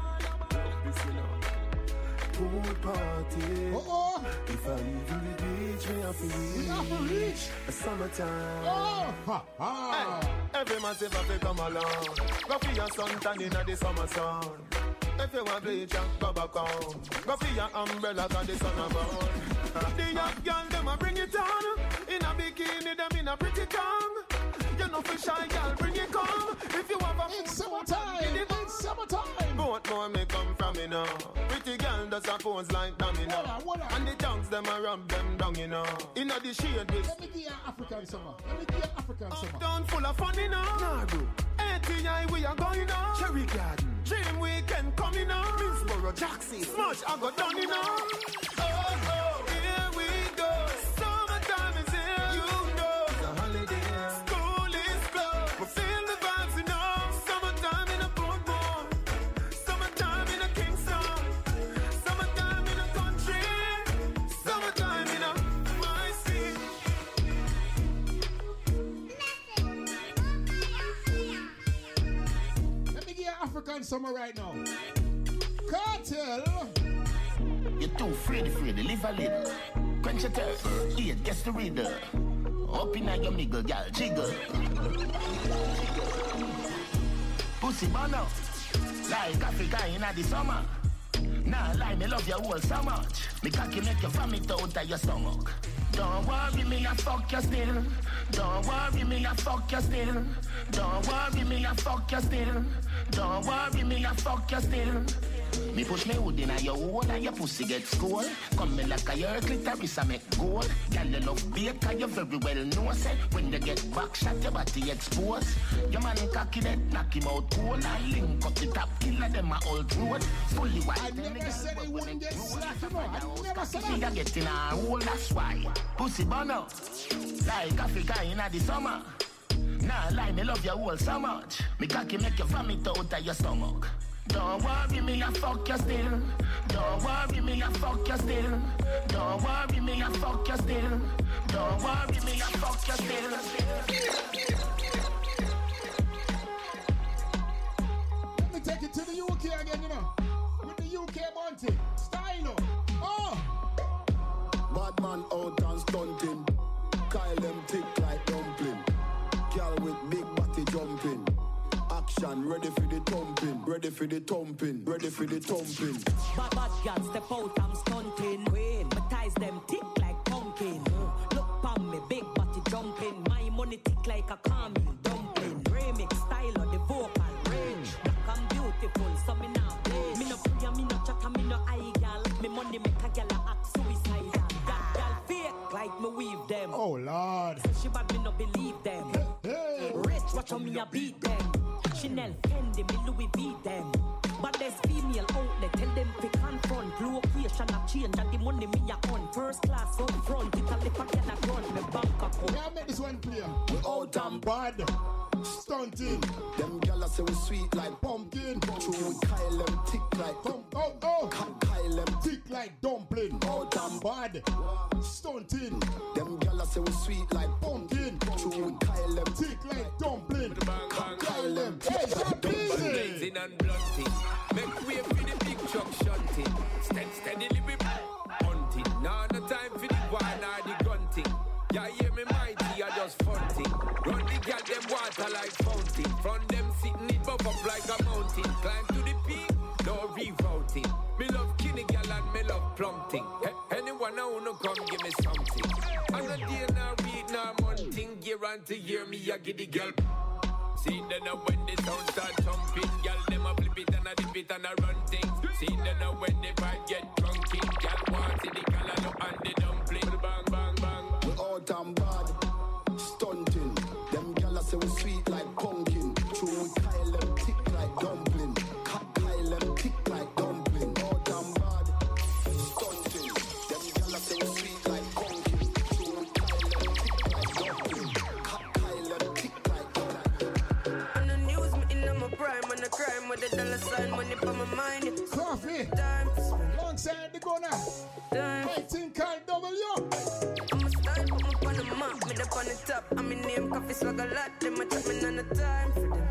Pool party. If I even reach me, I feel reach. Summertime. Hey, every man say if come along. Go for your suntan in the summer sun. If you want bleach, go back home. Go for your umbrella, cause the sun about. The young girl, them a bring it on. In a bikini, them in a pretty tongue. You know for shy girl, bring it come. If you have a it's summertime, it's summertime. Both more may come from me now. Pretty girl does her pose like domino. And the tongues them a rub them down, you know. You know the shade this. Let me give you African summer. Uptown full of fun, you know. Nah, bro. 89 we are going on. Cherry Garden. Dream Weekend coming on. Minsboro, Jackson. Smudge, I got done, you know. Oh, here we go. Summertime is here, you know. It's a holiday. School is closed. We feel the vibes, you know. Summertime in a Portmore. Summertime in a Kingston. Summertime in a country. Summertime in a my city. Let me give you African summer right now. Cartel. You're too afraid, live a little. Quench your thirst, eat, guess the reader. Up in your miggle, gal, jiggle. Pussy bono, like Africa in the summer. Nah, lie, me love you all so much. Me cocky make you vomit out of your stomach. Don't worry me, I fuck you still. Don't worry me, I fuck you still. Don't worry me, I fuck you still. Don't worry me, I fuck you still. Me push me hood in your hole and your pussy get school. Come me like a your clitoris I make gold. Girl you love bait cause you very well know say when you get back shot your body exposed. Your man cocky that knock him out cold and link up the top killer them a old road. Fully white. I never said he wouldn't get slapped. I never said that. You get in a hole, that's why. Pussy bono, like Africa in the summer. Nah lie, me love your whole so much. Me cocky make you vomit out of your stomach. Don't worry me, I fuck you still. Don't worry me, I fuck you still. Don't worry me, I fuck you still. Don't worry me, I fuck you still. Let me take it to the UK again, you know. With the UK Monty. Style. Oh! Bad man out and stunting. Kyle them thick like dumpling. Girl with big body jumping. Action, ready for the thumping, ready for the thumping, ready for the thumping. Bad girl step out, I'm stunting. Queen, my ties them tick like pumpkin. Look pon me, big body jumping. My money tick like a caramel dumpling. Remix style of the vocal range. Black and beautiful, so me now play. Me no free, me no chat, me no eye gal. Me money make a gal act suicidal. Gal fake like me weave them. Oh Lord. Say she bad, me no believe them. Hey. Rich, watch how me a beat them. Chanel, Fendi, me Louis V them. But there's female outlet, tell them to confront. Location a change and the money me a on. First class up front, Italy for get a run. Me bank account. Yeah, I make this one clear. We out and bad, stunting. Them gyal say we sweet like pumpkin. True, we Kyle them thick like Kyle them thick like dumpling. Out and bad, stunting. Them gyal say we sweet like pumpkin. True, we Kyle them thick like dumpling. Kyle them. Hey, blazing and blunting. Make way for the big truck shunting. Steadily we hunting. Now no time for the wine or the gunting. Ya hear me mighty, I just funting. Run the gal them water like fountain. From them sitting it buff up like a mountain. Climb to the peak, no rerouting. Me love kinny gal and me love plumping. Anyone I wanna come give me something. I'm not deal now read now monthing. Year on to year me I get the gal. See then when the sound start thumping, gal them a flip it and a dip it and a run things. See then when the vibe get drunky, gal want see the callaloo and the dumpling. Bang bang bang. We out and bad, stunting. Them gyal say we sweet like pumpkin. True, we Kyle them thick like dumpling. Kyle them thick like dumpling. Out and bad, stunting. Them gyal say we sweet like pumpkin. True, we Kyle them thick like dumpling. Kyle them thick like dumpling. On the news, me in my prime, on the crime with the dollar sign, money for my mind. Coffee, alongside the gunner. 18 Kyle W. I'm a style, put me on the map, me up on the top. I'm in name, coffee swag a lot, them a chat me none of time for them.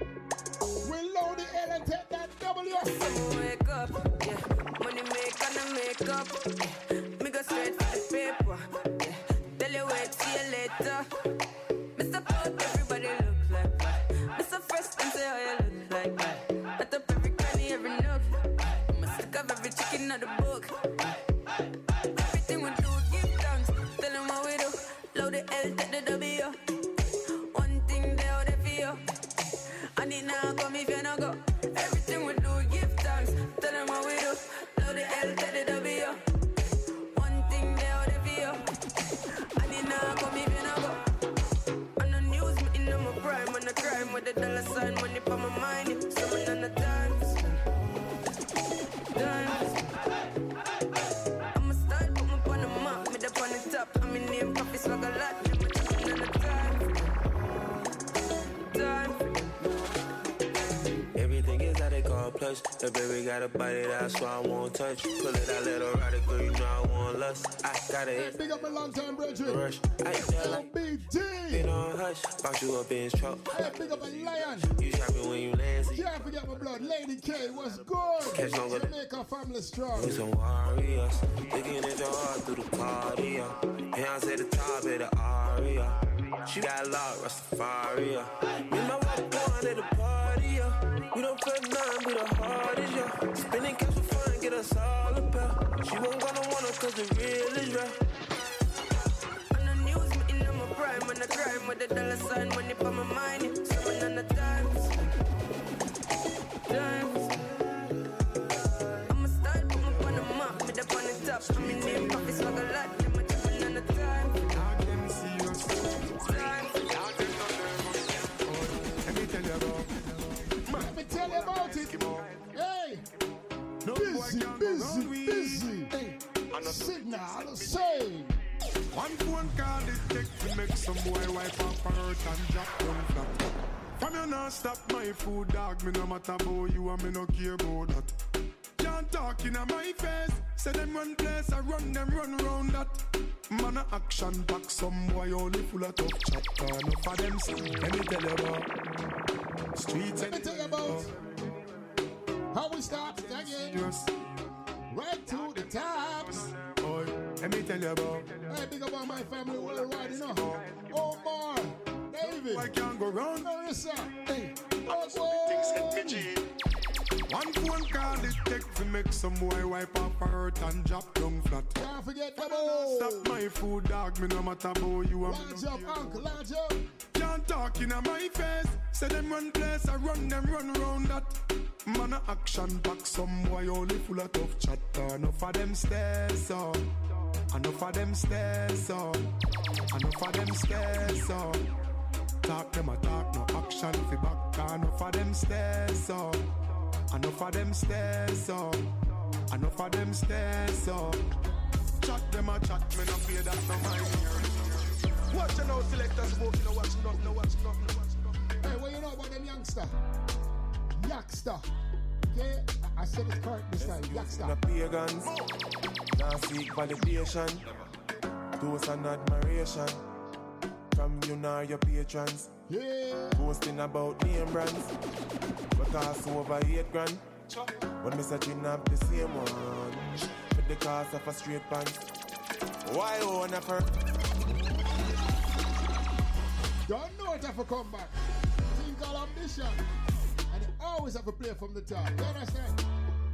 We load the L and take that W. So wake up, yeah. Money make and I make up, yeah. Me go straight for the paper, yeah. Tell you wait, see you later. Me support everybody look like that. Me so fresh and say how you look like that. I top every cranny, every nook. Me stick up every chicken out the book. Everything we do, give thanks. Tell them what we do. Load the L, take the W. One thing they out there for you. And it now come if you no go. Everything we do, give thanks. Tell them what we do. Load touch. The baby got a body that's why I won't touch. Pull it out, let her ride it, girl, you know I want lust. I gotta hit. Big up a long time, Bridget. Rush. I tell like BD. You know, hush. Box you up in his truck. Hey, big up a lion. You shopping when you lazy. Can't forget my blood. Lady K, what's good? Catch on good. Make our family strong. We some warriors. Looking at your heart through the party. Beyonce the top of the aria. She got a lot, Rastafari. Me and my wife going at the party. We don't put nothing but the hardest, yeah. Spinning cash for fun, get us all a pair. She won't gonna want us cause the real is real. On the news, me in my prime. On the crime with the dollar sign, money for my mind. Someone on the times. I'ma start, put me on the map. Me up on the top. I'm in name, pockets like a lot. Them a jumping on the time. Let me tell you about it. Hey, busy. Hey, signal, say. One phone call it take to make some boy wipe up her hurt and drop down flat. From you not stop my food, dog. Me no matter about you and me no care about that. Can't talk in my face. Say them run place, I run them run round that. Man a action pack, some boy only full of tough chat. Enough of them sing. Let me tell you about streets. Let me tell you about how we start again. Yes. Right to the tops. Boy, let me tell you about. Hey, big up on my family worldwide, you know. Omar, David. I can't go round. Marissa. Hey, one phone call it take to make some boy wipe up her hurt and drop down flat. Can't forget the ball. Stop my food, dog. Me no matter about you. Large up, uncle, large up. Can't talk in my face. Say them run place, I run them run round that. Man a action back, some boy only full of tough chatter. Enough of them stairs up. Enough of them stairs up. Enough of them stairs up. Talk them a talk, no action fi back. Enough of them stairs up. Enough of them stairs up. Enough of them stairs up. Chat them a chat, me no fear that no mind here. Watch you now, selectors smoking, no watch nothing. Hey, what you know about them youngster? Yakster. Okay? I said it correct this time. Yakster. No pagans. Now seek validation. Toast and admiration. From you now your patrons. Yeah. Boasting about name brands. But cost over 8 grand. When me searching up the same one. With the cost of a straight pants. Why own a fur? Don't know it have to come back. Team called ambition. And they always have to play from the top. You understand?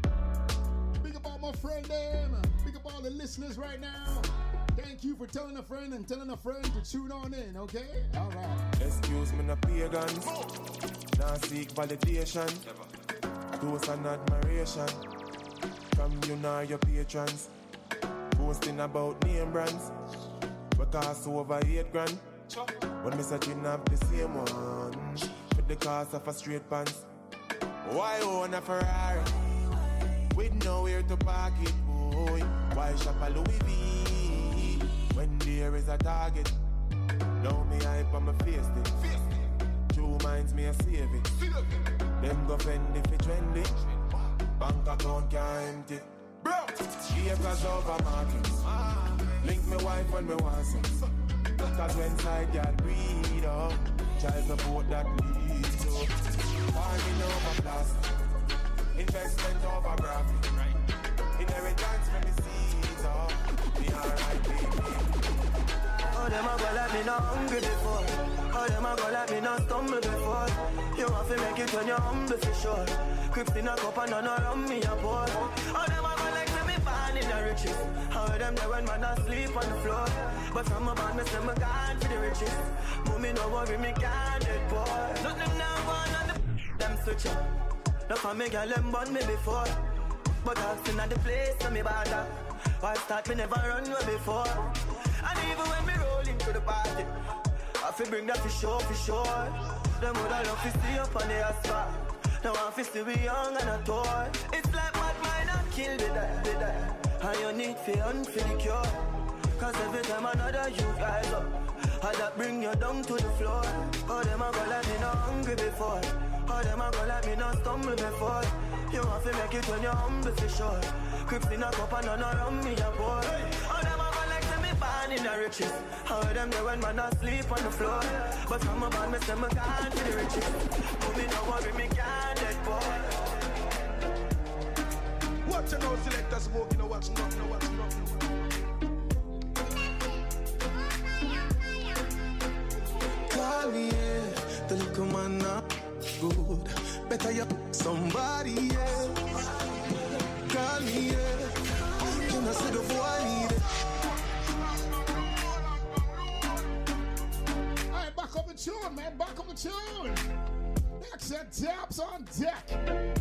Big up all my friend them. Big up all the listeners right now. Thank you for telling a friend and telling a friend to tune on in, okay? All right. Excuse me, no pagans. Now seek validation. Toast and admiration. From you now your patrons. Boasting about name brands. But cost over 8 grand. When me searching up the same one. With the cost of a straight pants. Why own a Ferrari? With nowhere to park it, boy. Why shop a Louis V? When there is a target. Now me hype on my face it. True minds me a save it. Them go fend if it trendy. Bank account can't empty. Bro, acres over markets. Link me wife when me want sex. Cause when side y'all breed up. Child support that leads to farming over plastic. Investment over profit. Inheritance from the seeds up. Be alright, baby. Oh, them a go like me not hungry before. Oh, them a go like me not stumble before. You have to make it when you're humble for sure. Crips in a cup and none around me a pour. Oh, them a go like me born in the riches. How them there when man asleep on the floor. But from a band me say me gone for the riches. Mommy no worry me can't dead boy. Nothing now gone on the them switch up. No for me girl them born me before. But I've seen at the place so me bother. Why start me never run way before. And even when me roll into the party, I feel bring that for sure, for sure. Them would I love to see up on the asphalt. Now I feel still be young and a toy. It's like bad mind and kill the die. And you need for the cure. Cause every time another you guys up, how that bring you down to the floor. Oh, them a go like me not hungry before. Oh, them a go like me not stumble before. You like it when you're humble for sure. Crips in a cup and none around me a pour. Oh, them a go like say me born in the riches. How them there when man asleep on the floor. But from a band me say me gone to the riches. But me no worry, me can't get poor. Watch you now, selector smoke, you know, watch nothing, watch nothing. Call me, yeah, the little man not good. Better you somebody else. Call me, yeah, can I see the boy need it? Alright, back up the tune, man, back up the tune. Next set taps on deck.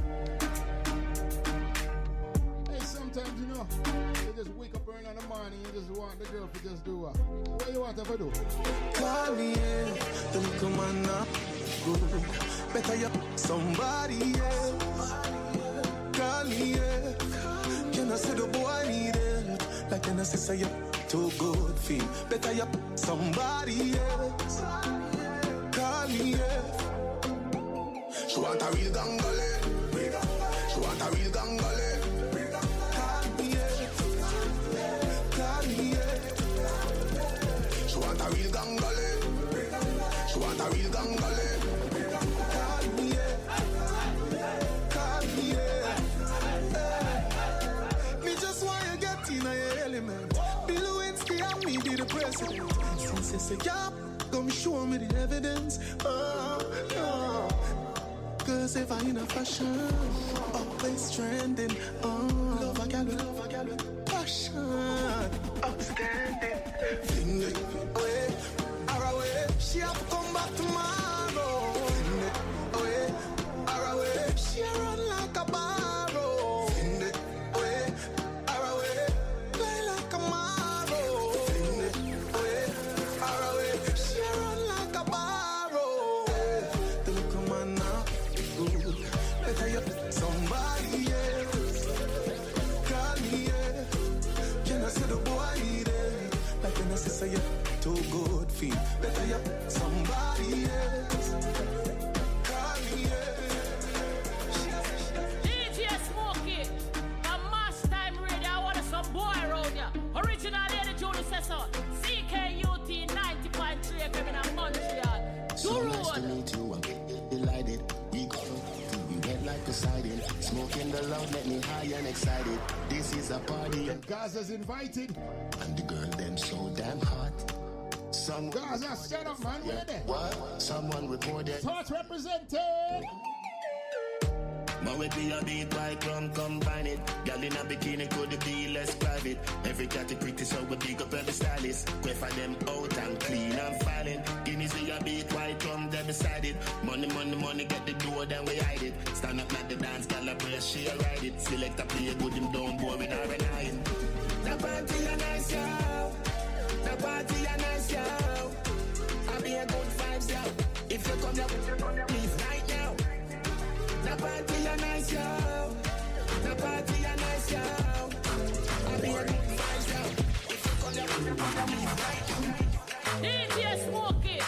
Hey, sometimes, you know, you just wake up early in the morning, you just want the girl to just do what you want her to do. Call me, yeah, the little man not good. Better you somebody else. Call me, yeah, can I see the boy need it? Like can I say you're too good feel. Better you somebody else. Call me, yeah. She want a real gangale. She want a real gangale. Call me, yeah. Call me, yeah. She want a real gangale. She want a real gangale. Call me, yeah. Call me, yeah. Me just want you get in your element. Bill Lewinsky and me be the president. Since you say yeah, come show me the evidence. Oh. Cause if I in a fashion, always trending. Love a gal with passion. Outstanding. Fling it away, away. She have to come back tomorrow. Fling it away, away. She run like a barrow. Fling it away, away. Play like a marrow. Fling it away, away. She run like a barrow. The look man now. Better you somebody else. Call me, yeah. Can I say the boy need it? Like can I say you're too good feel. Better you somebody else. Call me, yeah. DJ Smokey, a mass time radio. I want some boy around ya. Original Lady Junior says so. CKUT 90.3 FM in Montreal. So nice to meet you. I'm delighted. We go. Like decided, smoking the loud make me high and excited. This is a party. Gaza's invited. And the girl them so damn hot. Some Gaza, stand up, man. Where they? What? Someone reported. Thought represented. My way be a beat by come combine it. Girl in a bikini could be less private. Every cat is pretty so we big up every stylist. Quay for them out and clean and filing. Guineas be a beat white come there beside it. Money get the door then we hide it. Stand up at the dance girl a press she a ride it. Select a play good him down boy with her and iron. The party a nice yo. The party a nice yo. I be a good vibes yo. If you come here please right now. The party a nice yo. The party a nice yo. I be a good vibes yo. If you come here please right now. DJ Smokey.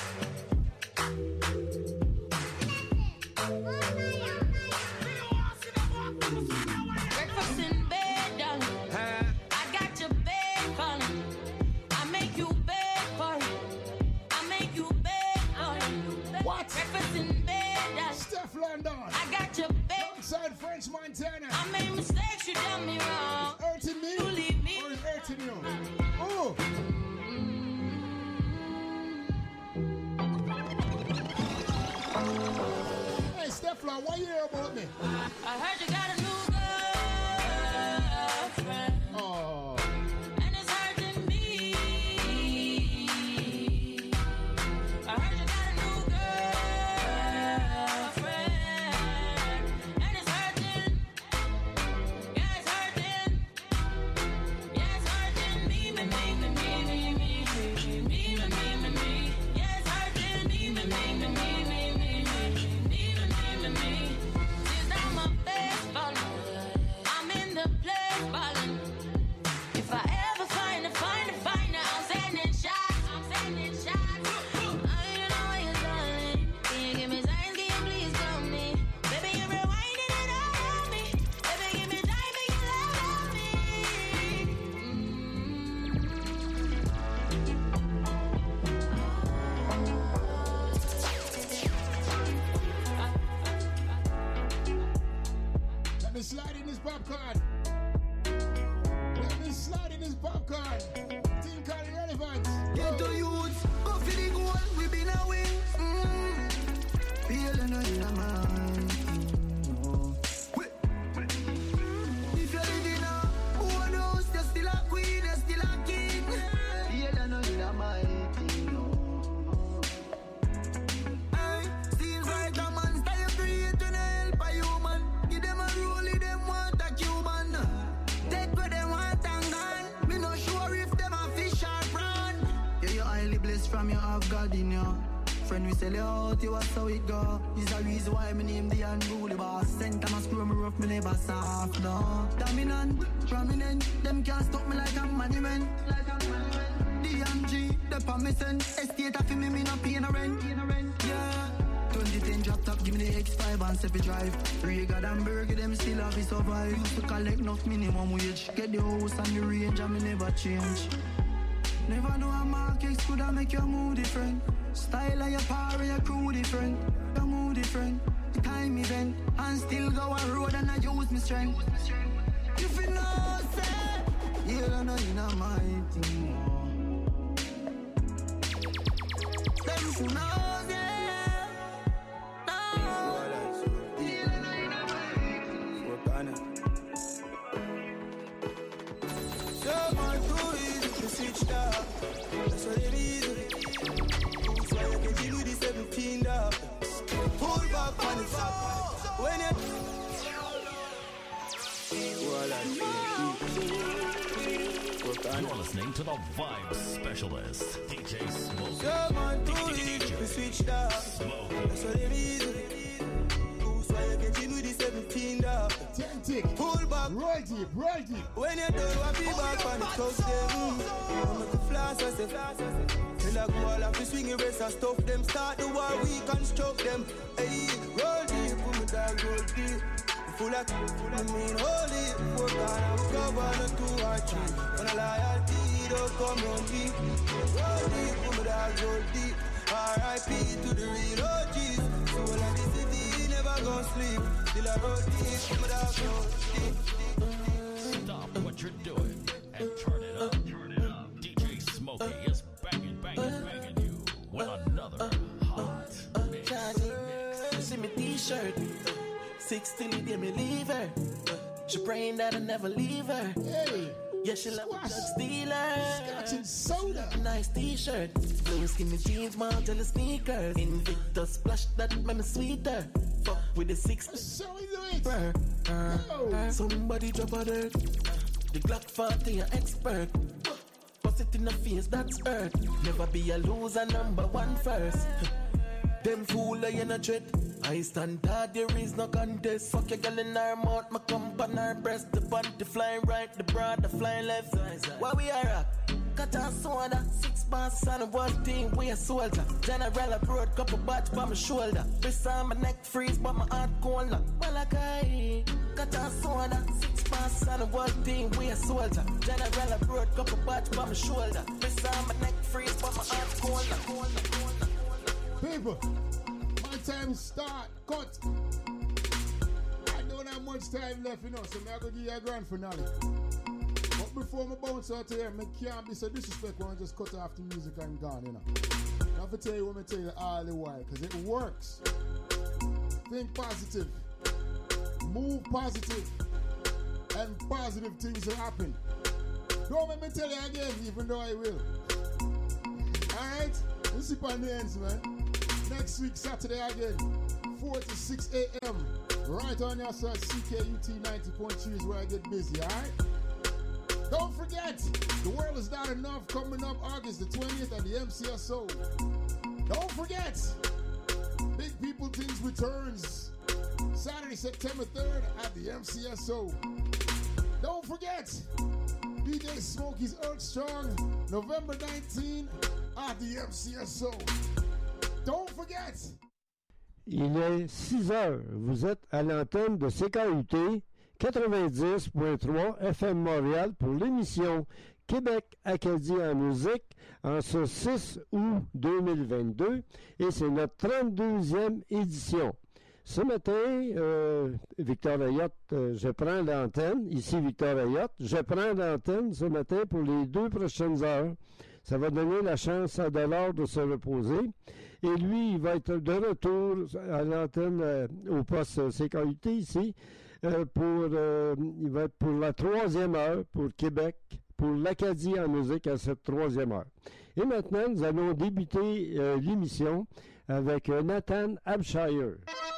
Breakfast in bed, darling. I got your bacon. I make you bacon. I make you bacon. What? Breakfast in bed, darling. Steph London. I got your bacon. Outside French Montana. I made mistakes, you done me wrong. It's hurting me. You leave me. Or it's hurting you. Oh. Hey, Stefan, what you hear about me? I heard you got a new girlfriend. Oh. And it's hurting me. I heard you got a new girlfriend. And it's hurting. Yeah, it's hurting. Yeah, it's hurting me, me. Yeah, it's hurting me, me. She's not my best friend. slide in this popcorn. Let me slide in this popcorn. Think all irrelevant. Get to youths, go for the goal, we been a win. Feel no in a mind. If you're living a one house, you're still a queen, you're still a king. Feel no in a mind. Seems like a monster you create to help a human. Give them a rule, them want a Cuban. Take what they want and gone. Me not sure if them a fish or prawn. Yeah, you're highly blessed from your have God in you. Friend, we sell you out, you watch how it go. Is the reason why me name the unruly boss. Sent time I screw me rough, me never soft, no. Dominant, prominent, them can't stop me like a monument. DMG, the permission. Estate of me, me not paying a rent. Yeah. 2010 drop top, give me the X5 and Seppy drive. Riga and Burger, them still have to survive. Used to collect enough minimum wage. Get the house and the range and me never change. Never know a market could have make your mood different. Style of your power and your crew different. Your mood different. The time event. And still go a road and I use my strength. If you know, say, you don't know you know my thing. Them who knows, yeah. No. You don't know you know my thing. So much too easy to switch up. That's what it is. So you can deal with the 17 up. Pull back on the top. When you You're listening to the Vibe Specialist, DJ Smoke. so much too easy to switch up. That's what it is. So you can deal with the 17 up. Pull back. Roll deep. When you done, what be back on the coast them. I'm make a flash, I say. Tell a go all of the swing race and stuff them. Start the war, we construct them. Hey, roll deep, put me down, roll deep. Full of, I mean, hold it. Work on and cover the 2 or 3. When I loyalty, don't come on deep. Roll deep, put me down, roll deep. R.I.P. to the real OGs. So all of this city, never gonna sleep. Till I roll deep, put me down, roll deep. Stop what you're doing and turn it up. DJ Smokey is banging you with another hot mix. You see me t-shirt, 16 day me leave her. She praying that I never leave her. Hey, yeah, she love a drug stealer. Scotch and soda. Nice t-shirt, blue skinny jeans, Margiela sneakers. Invictus splash that make me sweeter. Fuck with the 6. So we do it. Somebody drop a dirt. The Glock 40 an expert. Bust it in the face, that's earth. Never be a loser, number 1 first. Them fool I in a threat. I stand hard, there is no contest. Fuck your girl in her mouth, my cum on her breast. The panty flying right, the bra the flying left. Why we are rock? Cut and soda, 6 bars on the one team, we a soldier. General abroad, couple bats by my shoulder. Wrist on my neck freeze, but my heart cold. Well, I cut and soda, 6 bars on the one team, we a soldier. General abroad, couple bats by my shoulder. Wrist on my neck freeze, but my heart cold. People, my time start, cut. I don't have much time left, you know, so I'm going to give you a grand finale. But before I bounce out here, I can't be so disrespectful and just cut off the music and gone, you know. I have to tell you what I tell you all the while, because it works. Think positive. Move positive. And positive things will happen. Don't make me tell you again, even though I will. Alright? Let's see on the ends, man. Next week, Saturday again, 4 to 6 a.m. Right on your side, CKUT 90.3 is where I get busy, alright? Don't forget, the world is not enough coming up August the 20th at the MCSO. Don't forget, Big People Things returns Saturday, September 3rd at the MCSO. Don't forget, DJ Smokey's Earth Strong, November 19 at the MCSO. Don't forget. Il est 6 heures. Vous êtes à l'antenne de CKUT 90.3 FM Montréal pour l'émission Québec Acadie en musique en ce 6 août 2022 et c'est notre 32e édition. Ce matin, Victor Ayotte, je prends l'antenne. Ici, Victor Ayotte. Je prends l'antenne ce matin pour les 2 prochaines heures. Ça va donner la chance à Dollar de se reposer. Et lui, il va être de retour à l'antenne au poste CKUT ici. Il va être pour la 3e heure pour Québec, pour l'Acadie en musique à cette 3e heure. Et maintenant, nous allons débuter l'émission avec Nathan Abshire.